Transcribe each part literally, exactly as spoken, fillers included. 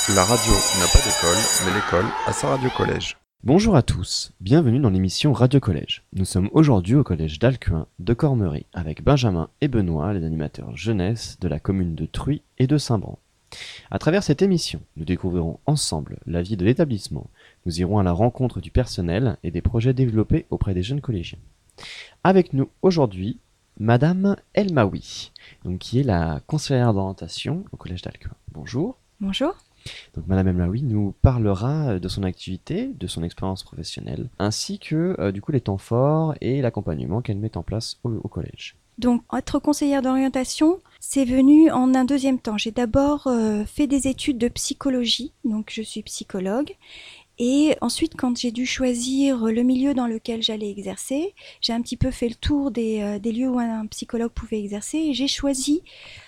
La radio n'a pas d'école, mais l'école a sa radio-collège. Bonjour à tous, bienvenue dans l'émission Radio Collège. Nous sommes aujourd'hui au collège d'Alcuin de Cormery avec Benjamin et Benoît, les animateurs jeunesse de la commune de Truy et de Saint-Bran. À travers cette émission, nous découvrirons ensemble la vie de l'établissement. Nous irons à la rencontre du personnel et des projets développés auprès des jeunes collégiens. Avec nous aujourd'hui, Madame Elmaoui, donc qui est la conseillère d'orientation au collège d'Alcuin. Bonjour. Bonjour. Donc Madame Elmaoui nous parlera de son activité, de son expérience professionnelle, ainsi que euh, du coup les temps forts et l'accompagnement qu'elle met en place au, au collège. Donc être conseillère d'orientation, c'est venu en un deuxième temps. J'ai d'abord euh, fait des études de psychologie, donc je suis psychologue. Et ensuite, quand j'ai dû choisir le milieu dans lequel j'allais exercer, j'ai un petit peu fait le tour des, euh, des lieux où un psychologue pouvait exercer et j'ai choisi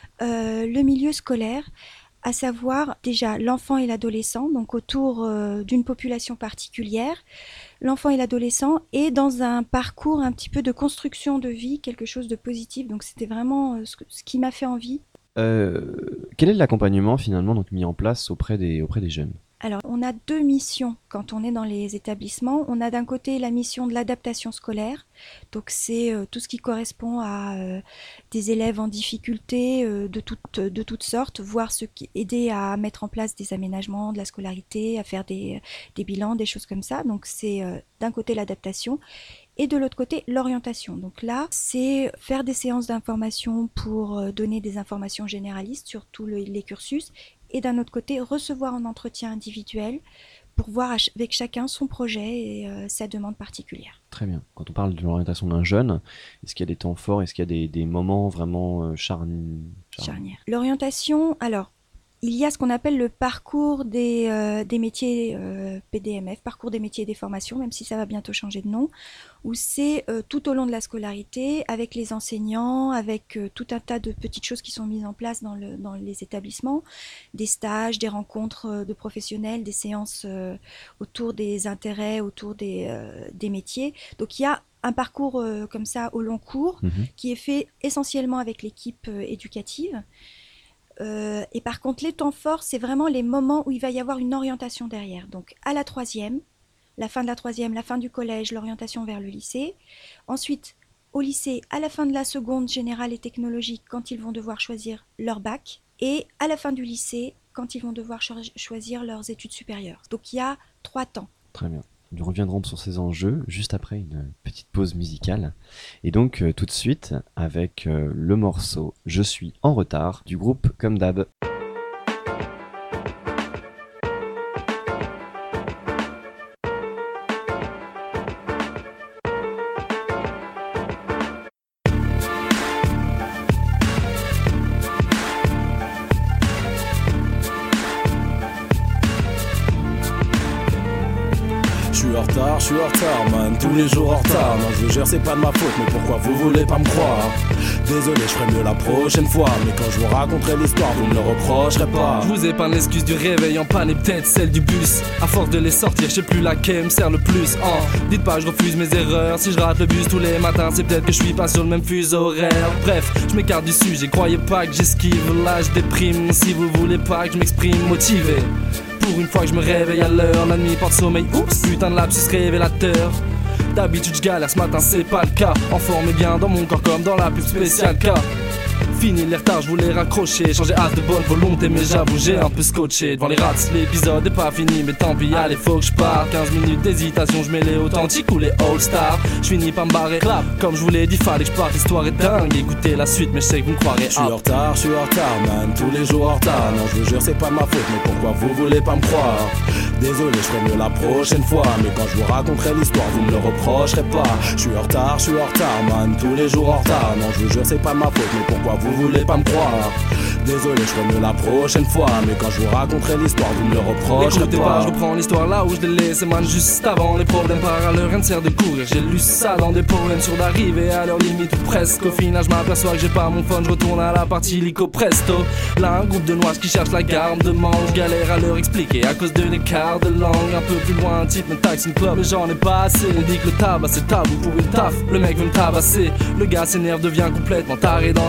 euh, le milieu scolaire, à savoir déjà l'enfant et l'adolescent, donc autour euh, d'une population particulière, l'enfant et l'adolescent, et dans un parcours un petit peu de construction de vie, quelque chose de positif. Donc c'était vraiment euh, ce, que, ce qui m'a fait envie. Euh, quel est l'accompagnement finalement donc, mis en place auprès des, auprès des jeunes ? Alors, on a deux missions quand on est dans les établissements. On a d'un côté la mission de l'adaptation scolaire. Donc, c'est euh, tout ce qui correspond à euh, des élèves en difficulté euh, de, toute, de toutes sortes, voire ce qui, aider à mettre en place des aménagements de la scolarité, à faire des, des bilans, des choses comme ça. Donc, c'est euh, d'un côté l'adaptation. Et de l'autre côté, l'orientation. Donc là, c'est faire des séances d'information pour euh, donner des informations généralistes sur tous le, les cursus. Et d'un autre côté, recevoir un entretien individuel pour voir ach- avec chacun son projet et euh, sa demande particulière. Très bien. Quand on parle de l'orientation d'un jeune, est-ce qu'il y a des temps forts, est-ce qu'il y a des, des moments vraiment euh, charni... charnières Charnière. L'orientation, alors, il y a ce qu'on appelle le parcours des, euh, des métiers euh, P D M F, parcours des métiers et des formations, même si ça va bientôt changer de nom, où c'est euh, tout au long de la scolarité, avec les enseignants, avec euh, tout un tas de petites choses qui sont mises en place dans, le, dans les établissements, des stages, des rencontres euh, de professionnels, des séances euh, autour des intérêts, autour des, euh, des métiers. Donc il y a un parcours euh, comme ça au long cours, mmh. qui est fait essentiellement avec l'équipe euh, éducative. Euh, et par contre, les temps forts, c'est vraiment les moments où il va y avoir une orientation derrière. Donc, à la troisième, la fin de la troisième, la fin du collège, l'orientation vers le lycée. Ensuite, au lycée, à la fin de la seconde générale et technologique, quand ils vont devoir choisir leur bac. Et à la fin du lycée, quand ils vont devoir cho- choisir leurs études supérieures. Donc, il y a trois temps. Très bien. Nous reviendrons sur ces enjeux juste après une petite pause musicale. Et donc euh, tout de suite avec euh, le morceau « Je suis en retard » du groupe Comme d'hab. Je suis en retard, man, tous les jours en retard. Non, je vous jure, c'est pas de ma faute, mais pourquoi vous voulez pas me croire? Désolé, je ferai mieux la prochaine fois, mais quand je vous raconterai l'histoire, vous me le reprocherez pas. Je vous épargne l'excuse du réveil en panne et peut-être celle du bus. À force de les sortir, je sais plus laquelle me sert le plus. Oh, dites pas, je refuse mes erreurs. Si je rate le bus tous les matins, c'est peut-être que je suis pas sur le même fuseau horaire. Bref, je m'écarte du sujet, croyez pas que j'esquive. Là, je déprime, si vous voulez pas que je m'exprime motivé. Pour une fois que je me réveille à l'heure, la nuit porte sommeil, oups, putain de lapsus révélateur. D'habitude je galère, ce matin c'est pas le cas. En forme et bien dans mon corps comme dans la pub spéciale K. Fini les retards, je voulais raccrocher. Changer hâte de bonne volonté, mais j'avoue j'ai un peu scotché. Devant les rats, l'épisode est pas fini, mais tant pis, allez faut que je parte. quinze minutes d'hésitation, je mets les authentiques ou les all-stars. Je finis par me barrer, clap. Comme je vous l'ai dit, fallait que je parte, l'histoire est dingue. Écoutez la suite, mais je sais que vous me croirez. Je suis en retard, je suis en retard, man, tous les jours en retard. Non, je vous jure, c'est pas de ma faute, mais pourquoi vous voulez pas me croire? Désolé, je ferai mieux la prochaine fois, mais quand je vous raconterai l'histoire, vous me le reprocherez pas. Je suis en retard, je suis en retard, man, tous les jours en retard. Non, je vous jure, c'est pas de ma faute, mais pourquoi vous voulez pas me croire? Désolé, je ferai mieux la prochaine fois, mais quand je vous raconterai l'histoire, vous me le reprocherez Écoutez pas. pas, je reprends l'histoire là où je l'ai laissé, man, juste avant les problèmes parallèles, rien ne sert de courir. J'ai lu ça dans des poèmes sur d'arriver à leur limite ou presque. Au final, je m'aperçois que j'ai pas mon phone, je retourne à la partie lico presto. Là, un groupe de noirs qui cherchent la gare me demande, je galère à leur expliquer à cause de l'écart de langue. Un peu plus loin, un type me taxe une club, mais j'en ai pas assez. On dit que le tabac c'est tabou pour une taf, le mec veut me tabasser. Le gars s'énerve, devient complètement taré dans sa tête, ça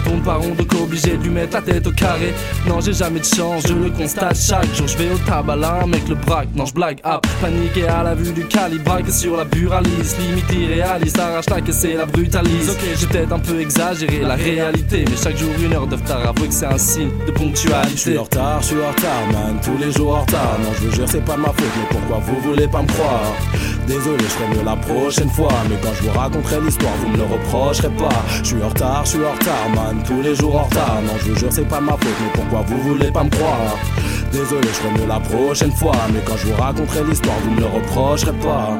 tourne par rond, donc obligé de lui mettre la tête au carré. Non, j'ai jamais de chance, je le constate chaque jour. Je vais au tabac, mec le braque, non je blague, ah, paniqué à la vue du calibre, braque sur la buralise, limite irréaliste, arrache la caisse et la brutalise. Ok, j'ai peut-être un peu exagéré la réalité, mais chaque jour une heure de retard, avouez que c'est un signe de ponctualité. Je suis en retard, je suis en retard, man, tous les jours en retard. Non, je vous jure, c'est pas de ma faute, mais pourquoi vous voulez pas me croire? Désolé, je ferai mieux la prochaine fois, mais quand je vous raconterai l'histoire, vous me le reprocherez pas. Je suis en retard, je suis en retard, man, tous les jours en retard. Non, je vous jure, c'est pas de ma faute, mais pourquoi vous voulez pas me croire? Désolé, je ferai mieux la prochaine fois, mais quand je vous raconterai l'histoire, vous me le reprocherez pas.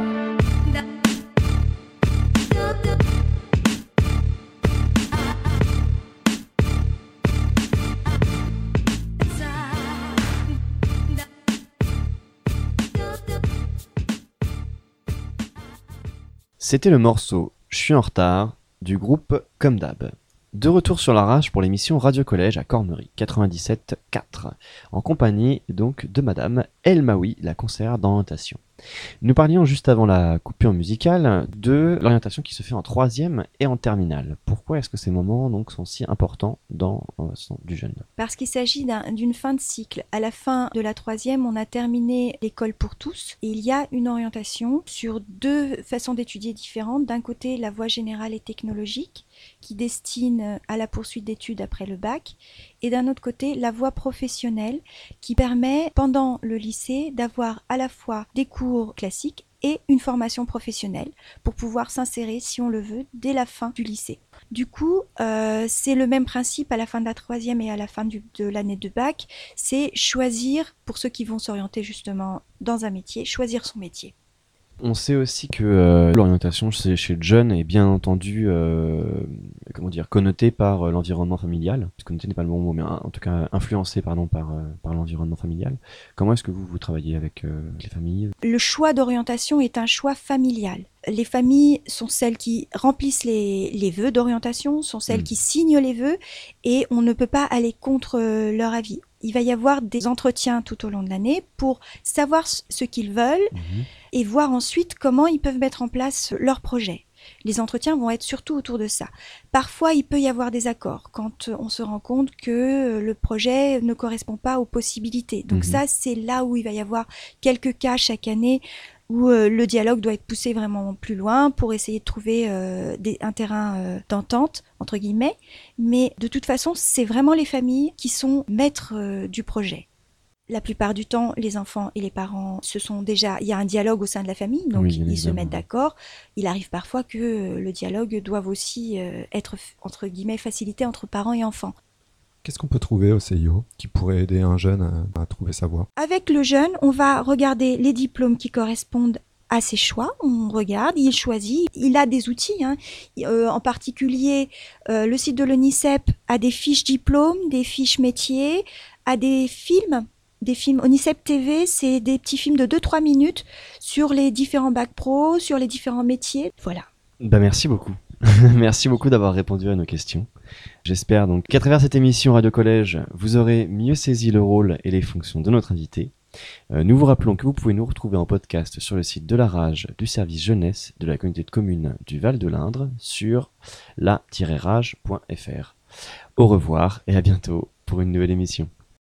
C'était le morceau « Je suis en retard » du groupe Comme d'hab. De retour sur la rage pour l'émission Radio Collège à Cormery, quatre-vingt-dix-sept quatre, en compagnie donc de Madame El Maoui, la conseillère d'orientation. Nous parlions juste avant la coupure musicale de l'orientation qui se fait en troisième et en terminale. Pourquoi est-ce que ces moments donc sont si importants dans euh, du jeune? Parce qu'il s'agit d'un, d'une fin de cycle. À la fin de la troisième, on a terminé l'école pour tous et il y a une orientation sur deux façons d'étudier différentes. D'un côté, la voie générale et technologique qui destine à la poursuite d'études après le bac, et d'un autre côté, la voie professionnelle qui permet, pendant le lycée, d'avoir à la fois des cours classiques et une formation professionnelle pour pouvoir s'insérer, si on le veut, dès la fin du lycée. Du coup, euh, c'est le même principe à la fin de la troisième et à la fin du, de l'année de bac, c'est choisir, pour ceux qui vont s'orienter justement dans un métier, choisir son métier. On sait aussi que euh, l'orientation chez, chez le jeune est bien entendu euh, comment dire, connotée par euh, l'environnement familial. Connoté n'est pas le bon mot, mais en tout cas influencée pardon, par, euh, par l'environnement familial. Comment est-ce que vous, vous travaillez avec euh, les familles? Le choix d'orientation est un choix familial. Les familles sont celles qui remplissent les, les vœux d'orientation, sont celles mmh. qui signent les vœux, et on ne peut pas aller contre leur avis. Il va y avoir des entretiens tout au long de l'année pour savoir ce qu'ils veulent mmh. et voir ensuite comment ils peuvent mettre en place leur projet. Les entretiens vont être surtout autour de ça. Parfois, il peut y avoir des accords quand on se rend compte que le projet ne correspond pas aux possibilités. Donc mmh. ça, c'est là où il va y avoir quelques cas chaque année où euh, le dialogue doit être poussé vraiment plus loin pour essayer de trouver euh, des, un terrain euh, d'entente, entre guillemets. Mais de toute façon, c'est vraiment les familles qui sont maîtres euh, du projet. La plupart du temps, les enfants et les parents, se sont déjà, il y a un dialogue au sein de la famille, donc oui, ils se mettent d'accord. Il arrive parfois que euh, le dialogue doive aussi euh, être, entre guillemets, facilité entre parents et enfants. Qu'est-ce qu'on peut trouver au C I O qui pourrait aider un jeune à, à trouver sa voie? Avec le jeune, on va regarder les diplômes qui correspondent à ses choix. On regarde, il choisit. Il a des outils, hein. euh, en particulier euh, le site de l'ONICEP a des fiches diplômes, des fiches métiers, a des films. Des films ONICEP T V, c'est des petits films de deux à trois minutes sur les différents bacs pro, sur les différents métiers. Voilà. Bah merci beaucoup. Merci beaucoup d'avoir répondu à nos questions. J'espère donc qu'à travers cette émission Radio Collège, vous aurez mieux saisi le rôle et les fonctions de notre invité. Euh, nous vous rappelons que vous pouvez nous retrouver en podcast sur le site de la rage du service jeunesse de la communauté de communes du Val de l'Indre sur la tiret rage point f r. Au revoir et à bientôt pour une nouvelle émission.